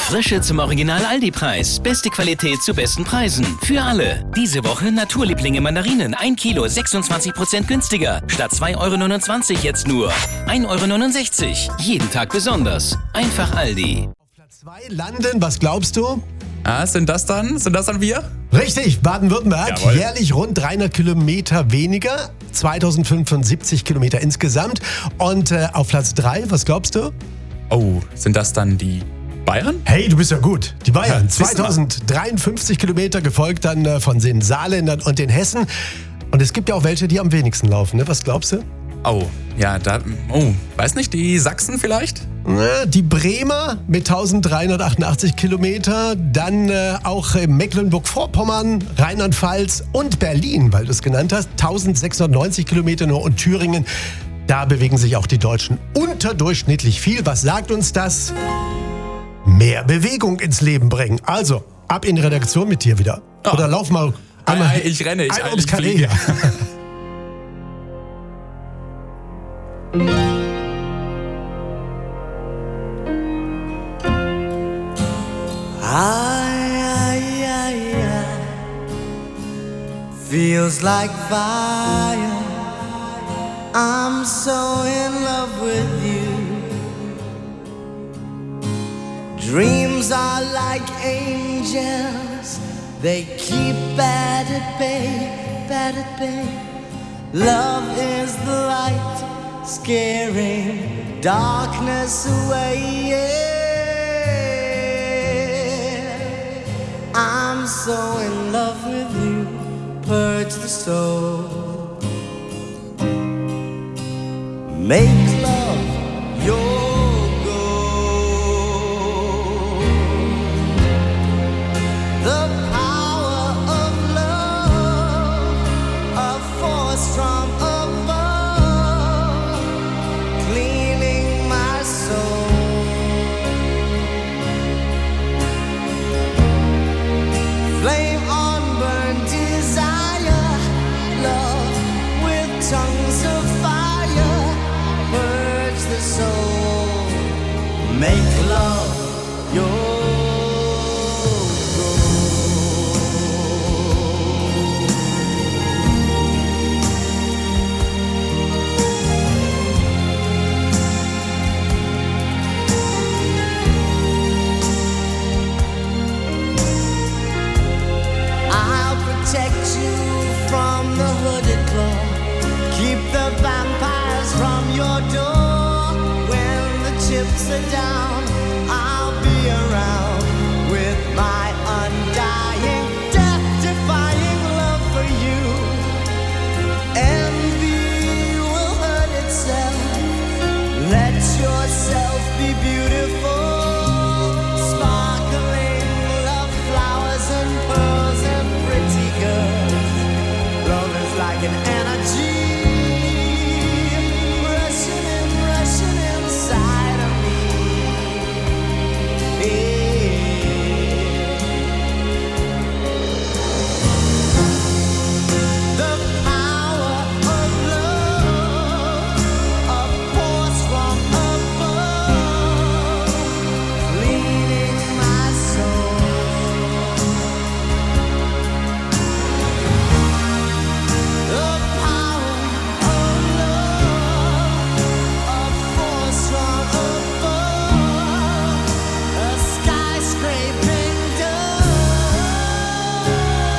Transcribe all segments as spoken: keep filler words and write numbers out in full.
Frische zum Original Aldi-Preis. Beste Qualität zu besten Preisen. Für alle. Diese Woche Naturlieblinge Mandarinen. ein Kilo sechsundzwanzig Prozent günstiger. Statt zwei Euro neunundzwanzig jetzt nur ein Euro neunundsechzig. Jeden Tag besonders. Einfach Aldi. Auf Platz zwei landen, was glaubst du? Ah, sind das dann? Sind das dann wir? Richtig, Baden-Württemberg. Jawohl. Jährlich rund dreihundert Kilometer weniger. zweitausendfünfundsiebzig Kilometer insgesamt. Und äh, auf Platz drei, was glaubst du? Oh, sind das dann die Bayern? Hey, du bist ja gut. Die Bayern. Ja, siehst du mal. zweitausenddreiundfünfzig Kilometer, gefolgt dann äh, von den Saarländern und den Hessen. Und es gibt ja auch welche, die am wenigsten laufen. Ne? Was glaubst du? Oh, ja, da, oh, weiß nicht, die Sachsen vielleicht? Na, die Bremer mit dreizehnhundertachtundachtzig Kilometer, dann äh, auch äh, Mecklenburg-Vorpommern, Rheinland-Pfalz und Berlin, weil du es genannt hast, eintausendsechshundertneunzig Kilometer nur, und Thüringen. Da bewegen sich auch die Deutschen unterdurchschnittlich viel. Was sagt uns das? Mehr Bewegung ins Leben bringen. Also, ab in die Redaktion mit dir wieder. Oh. Oder lauf mal einmal Ei, ei, ich renne, ich, einmal ich ums Karree. fliege. I, I, I, feels like fire. I'm so in love with you. Dreams are like angels. They keep bad at bay, bad at bay. Love is the light, scaring darkness away. Yeah. I'm so in love with you, purge the soul. Make love your goal. The power of love, a force from above, cleaning my soul. Flame on, burn desire, love with tongues of fire, purge the soul, make love your protect you from the hooded claw. Keep the vampires from your door. When the chips are down, I'll be around with my undying, death-defying love for you. Envy will hurt itself. Let yourself be beautiful. Sparkling love flowers and pearls and pretty girls. Love is like an energy rushing in, rushing inside of me. The power of love, a force from above, leading my soul. The power of love, a force from above, a skyscraping dove.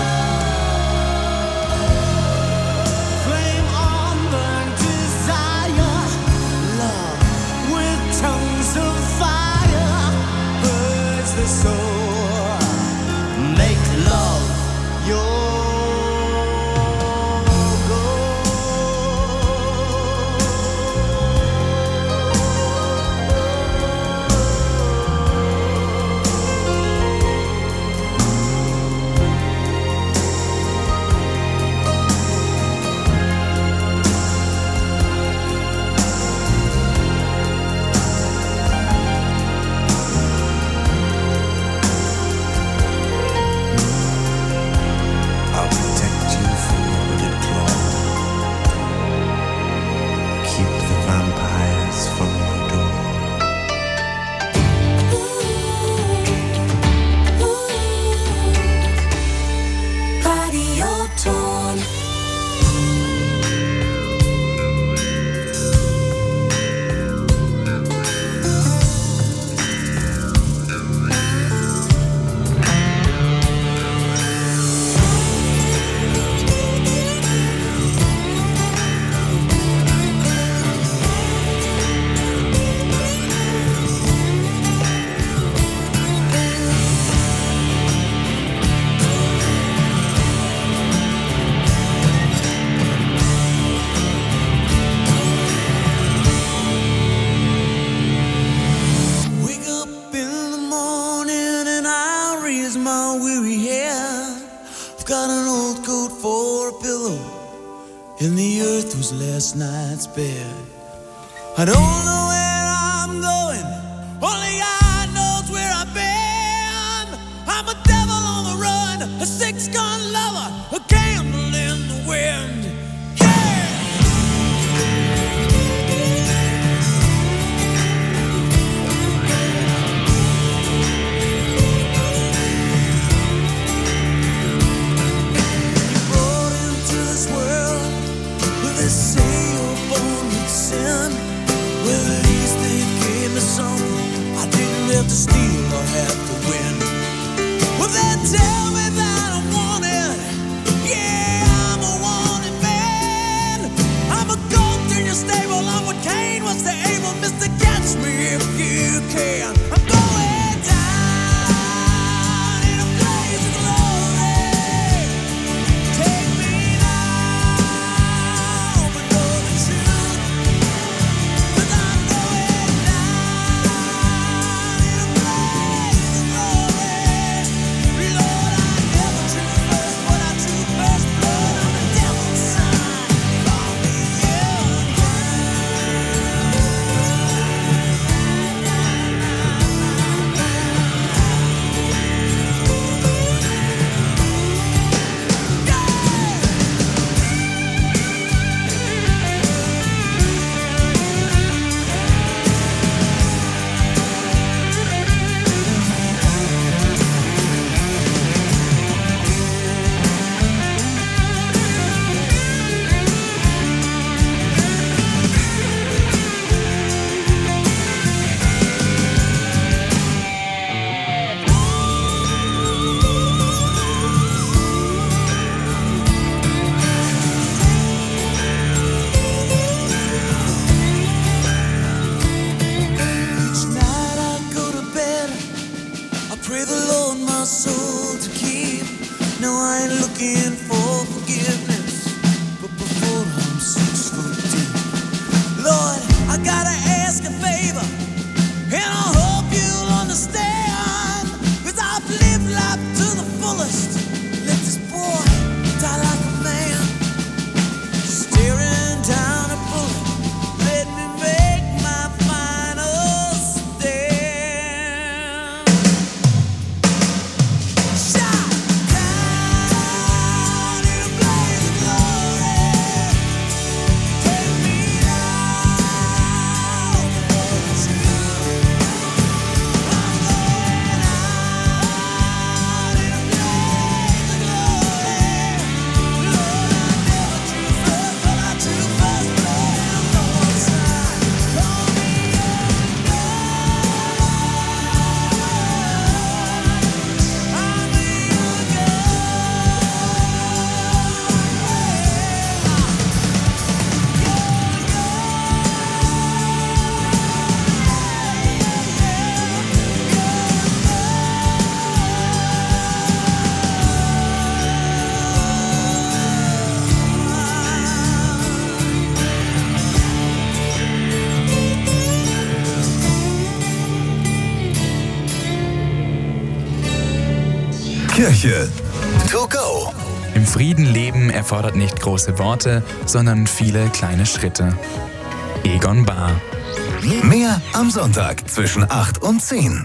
Flame on, burn desire, love with tongues of fire, burns the soul, make love your and the earth was last night's bed. I don't know where I'm going, only God knows where I've been. I'm a devil on the run, a six-gun lover, a candle in the wind. To steal or have to win. Well, they tell me that I'm wanted. Yeah, I'm a wanted man. I'm a goat in your stable. I'm what Cain was to Abel. Mister Catch me if you can. I'm going down in a blaze of glory. Take me now, but know the truth. 'Cause I'm going down. Kirche to go. Im Frieden leben erfordert nicht große Worte, sondern viele kleine Schritte. Egon Bahr. Mehr am Sonntag zwischen acht und zehn.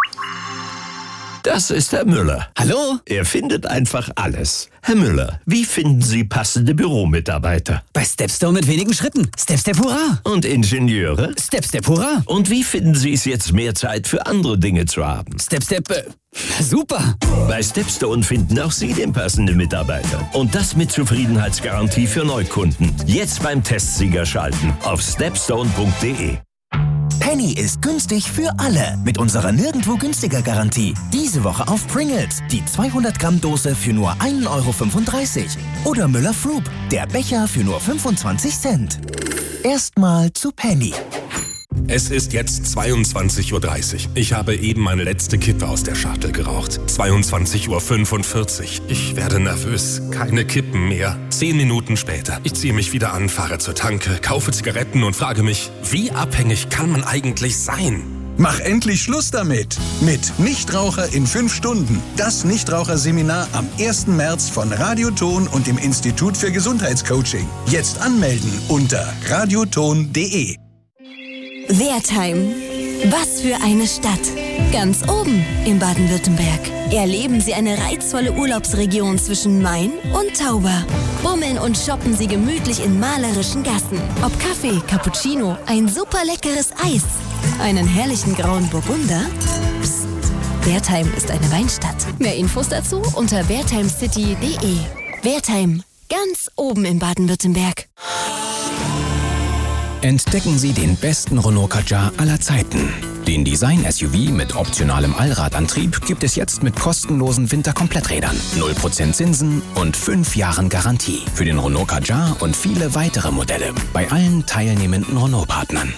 Das ist Herr Müller. Hallo? Er findet einfach alles. Herr Müller, wie finden Sie passende Büromitarbeiter? Bei Stepstone mit wenigen Schritten. Step-Step Hurra. Und Ingenieure? Step-Step Hurra. Und wie finden Sie es jetzt, mehr Zeit für andere Dinge zu haben? Step-Step, äh, super. Bei Stepstone finden auch Sie den passenden Mitarbeiter. Und das mit Zufriedenheitsgarantie für Neukunden. Jetzt beim Testsieger schalten auf stepstone punkt de. Penny ist günstig für alle mit unserer nirgendwo günstiger Garantie. Diese Woche auf Pringles, die zweihundert Gramm Dose für nur ein Euro fünfunddreißig. Oder Müller Froop, der Becher für nur fünfundzwanzig Cent. Erstmal zu Penny. Es ist jetzt zweiundzwanzig Uhr dreißig. Ich habe eben meine letzte Kippe aus der Schachtel geraucht. zweiundzwanzig Uhr fünfundvierzig. Ich werde nervös. Keine Kippen mehr. Zehn Minuten später. Ich ziehe mich wieder an, fahre zur Tanke, kaufe Zigaretten und frage mich, wie abhängig kann man eigentlich sein? Mach endlich Schluss damit. Mit Nichtraucher in fünf Stunden. Das Nichtraucherseminar am ersten März von Radioton und dem Institut für Gesundheitscoaching. Jetzt anmelden unter radioton punkt de. Wertheim. Was für eine Stadt. Ganz oben in Baden-Württemberg. Erleben Sie eine reizvolle Urlaubsregion zwischen Main und Tauber. Bummeln und shoppen Sie gemütlich in malerischen Gassen. Ob Kaffee, Cappuccino, ein super leckeres Eis, einen herrlichen grauen Burgunder. Psst, Wertheim ist eine Weinstadt. Mehr Infos dazu unter wertheimcity punkt de. Wertheim, ganz oben in Baden-Württemberg. Entdecken Sie den besten Renault Kadjar aller Zeiten. Den Design-S U V mit optionalem Allradantrieb gibt es jetzt mit kostenlosen Winterkompletträdern, null Prozent Zinsen und fünf Jahren Garantie. Für den Renault Kadjar und viele weitere Modelle bei allen teilnehmenden Renault-Partnern.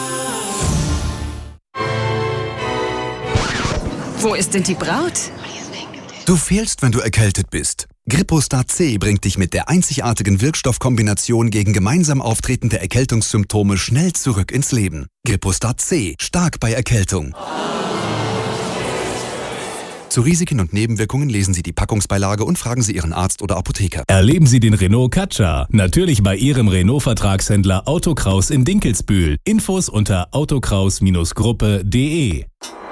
Wo ist denn die Braut? Du fehlst, wenn du erkältet bist. Gripostat C bringt dich mit der einzigartigen Wirkstoffkombination gegen gemeinsam auftretende Erkältungssymptome schnell zurück ins Leben. Gripostat C, stark bei Erkältung. Zu Risiken und Nebenwirkungen lesen Sie die Packungsbeilage und fragen Sie Ihren Arzt oder Apotheker. Erleben Sie den Renault Kadjar. Natürlich bei Ihrem Renault-Vertragshändler Autokraus in Dinkelsbühl. Infos unter autokraus Gruppe punkt de.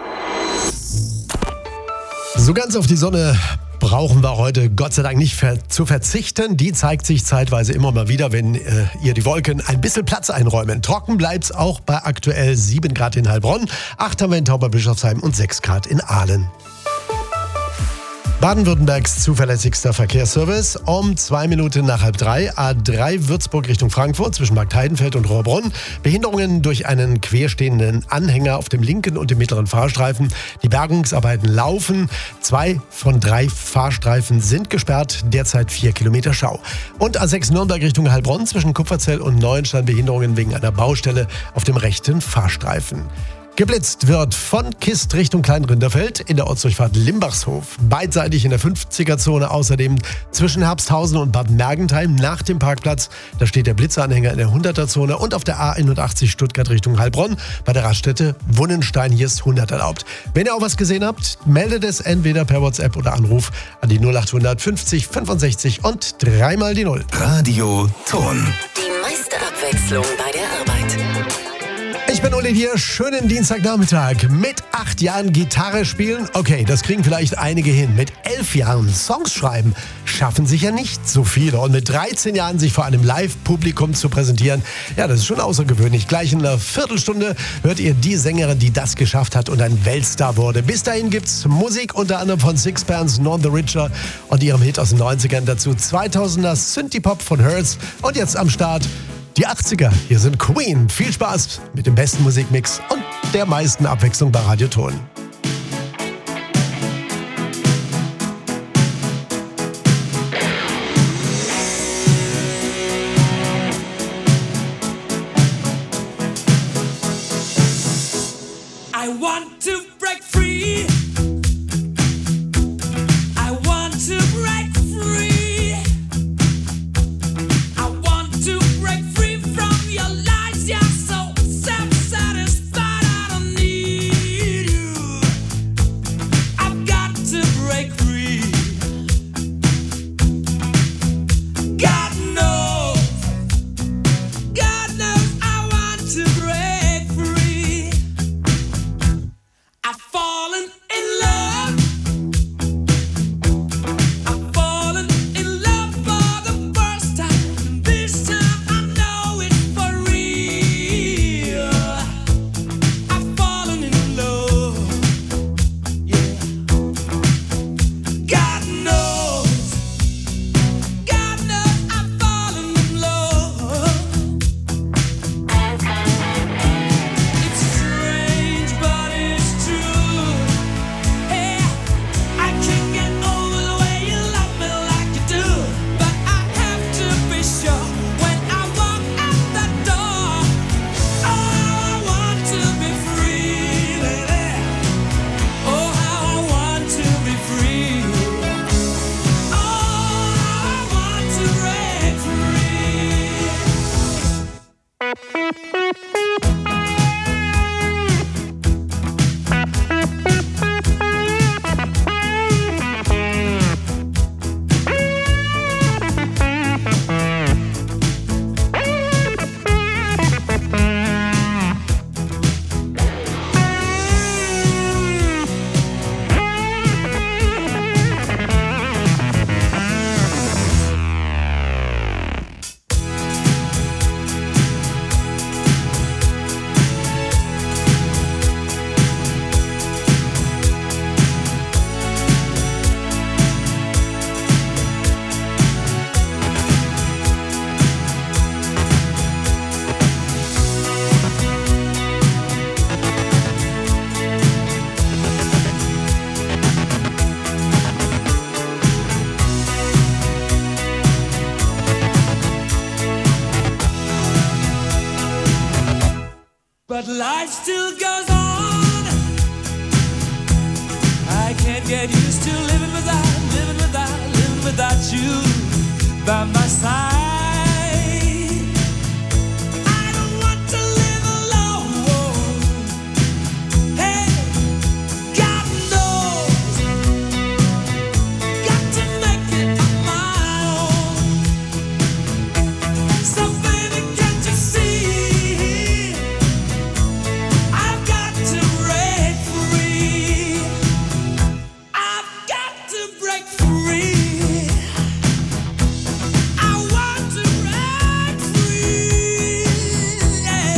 So ganz auf die Sonne brauchen wir heute Gott sei Dank nicht ver- zu verzichten. Die zeigt sich zeitweise immer mal wieder, wenn äh, ihr die Wolken ein bisschen Platz einräumen. Trocken bleibt's auch bei aktuell sieben Grad in Heilbronn, acht haben wir in Tauberbischofsheim und sechs Grad in Aalen. Baden-Württembergs zuverlässigster Verkehrsservice um zwei Minuten nach halb drei. A drei Würzburg Richtung Frankfurt zwischen Markt Heidenfeld und Rohrbrunn. Behinderungen durch einen querstehenden Anhänger auf dem linken und dem mittleren Fahrstreifen. Die Bergungsarbeiten laufen. Zwei von drei Fahrstreifen sind gesperrt. Derzeit vier Kilometer Stau. Und A sechs Nürnberg Richtung Heilbronn zwischen Kupferzell und Neuenstein. Behinderungen wegen einer Baustelle auf dem rechten Fahrstreifen. Geblitzt wird von Kist Richtung Kleinrinderfeld in der Ortsdurchfahrt Limbachshof. Beidseitig in der fünfziger-Zone, außerdem zwischen Herbsthausen und Bad Mergentheim nach dem Parkplatz. Da steht der Blitzanhänger in der hunderter-Zone und auf der A einundachtzig Stuttgart Richtung Heilbronn bei der Raststätte Wunnenstein. Hier ist hundert erlaubt. Wenn ihr auch was gesehen habt, meldet es entweder per WhatsApp oder Anruf an die null achthundert fünfzig fünfundsechzig und dreimal die Null. Radio Ton. Die meiste Abwechslung bei der Arbeit. Ich bin Uli hier, schönen Dienstagnachmittag. Mit acht Jahren Gitarre spielen, okay, das kriegen vielleicht einige hin. Mit elf Jahren Songs schreiben, schaffen sicher nicht so viele. Und mit dreizehn Jahren sich vor einem Live-Publikum zu präsentieren, ja, das ist schon außergewöhnlich. Gleich in einer Viertelstunde hört ihr die Sängerin, die das geschafft hat und ein Weltstar wurde. Bis dahin gibt's Musik unter anderem von Sixpence, None the Richer und ihrem Hit aus den neunzigern. Dazu zweitausender Synthie-Pop von Hertz. Und jetzt am Start die achtziger. Hier sind Queen. Viel Spaß mit dem besten Musikmix und der meisten Abwechslung bei Radio Ton. I want to break free. I want to break free. I want to break free from your lies. You're so self-satisfied. I don't need you. get used to living without, living without, living without you by my side. I don't want to live alone. Hey, God knows, got to make it on my own. So baby, can't you see? I've got to break free. I've got to break free. I want to break free. Yeah.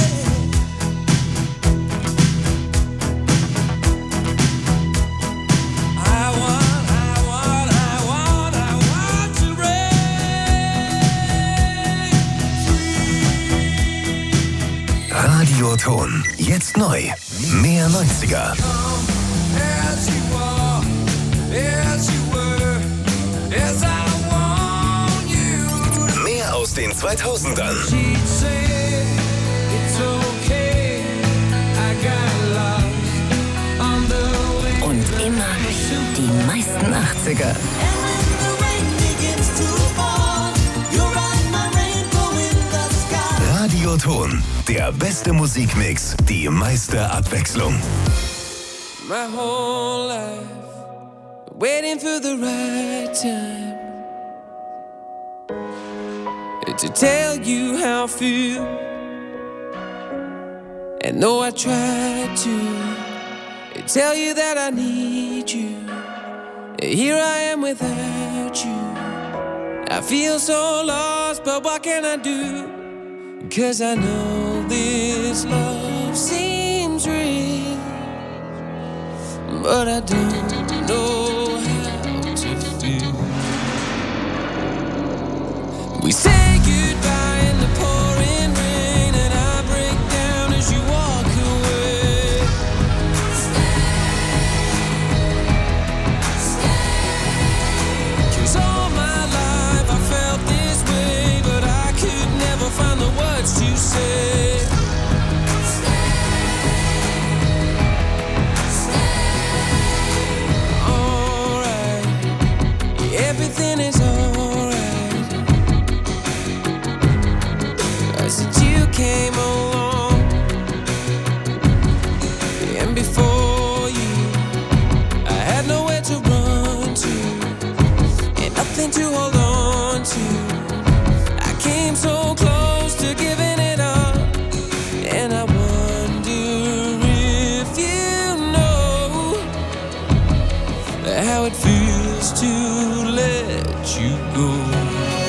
I want, I want, I want, I want to break free. Radioton. Jetzt neu. Mehr neunziger. As you are, as you were, as I want you. Mehr aus den zweitausendern. She'd say, it's okay, I got lost on the way. Und immer die meisten achtziger. And when the rain begins to fall, you're right, my rainbow in the sky. Radioton. Der beste Musikmix. Die meiste Abwechslung. My whole life, waiting for the right time to tell you how I feel. And though I tried to tell you that I need you, here I am without you. I feel so lost, but what can I do? 'Cause I know this love seems real, but I don't know how to feel. We say goodbye in the pouring rain, and I break down as you walk away. Stay, stay. 'Cause all my life I felt this way, but I could never find the words to say. Stay, stay. Alright, everything is alright. Since you came along, and before you, I had nowhere to run to, and nothing to hold on to. I came so close to giving it up, and I wonder if you know how it feels to let you go.